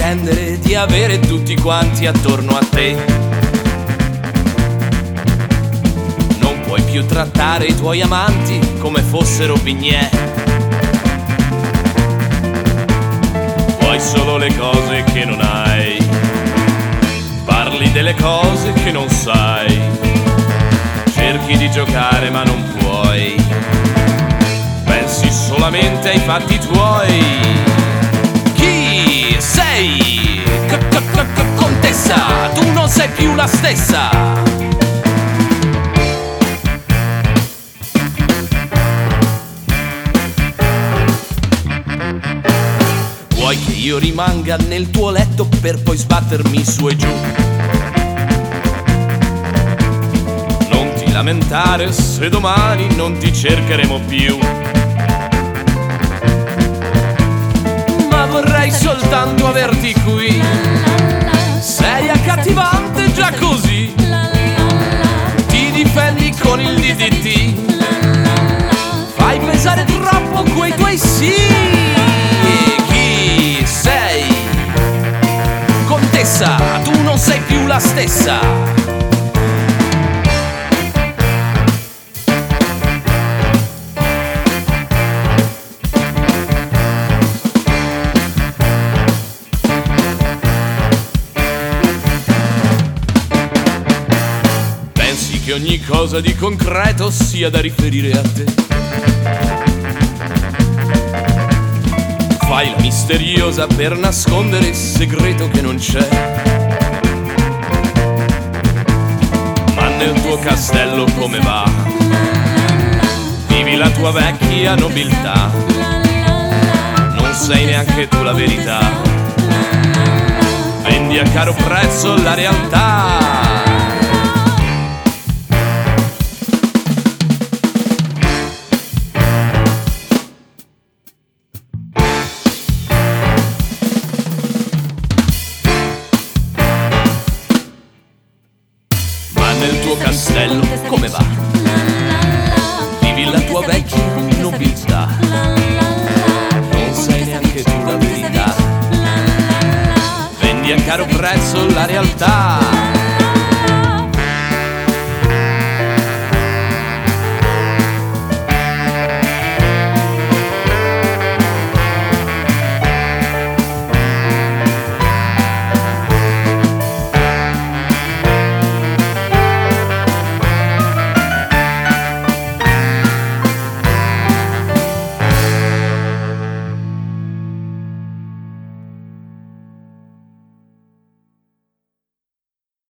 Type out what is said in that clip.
pretendere di avere tutti quanti attorno a te. Non puoi più trattare i tuoi amanti come fossero bignè. Vuoi solo le cose che non hai, parli delle cose che non sai, cerchi di giocare ma non puoi, pensi solamente ai fatti tuoi. Chi sei? Contessa, tu non sei più la stessa. Vuoi che io rimanga nel tuo letto per poi sbattermi su e giù? Non ti lamentare se domani non ti cercheremo più. Ma vorrei soltanto averti qui. Sei accattivante già così. Ti difendi con il DDT. Fai pesare troppo quei tuoi sì. Contessa, tu non sei più la stessa. Pensi che ogni cosa di concreto sia da riferire a te? Fai la misteriosa per nascondere il segreto che non c'è. Ma nel tuo castello come va? Vivi la tua vecchia nobiltà. Non sei neanche tu la verità. Vendi a caro prezzo la realtà. Nel tuo castello come va? Vivi la tua vecchia nobiltà. Non sei neanche tu la verità. Vendi a caro prezzo la realtà.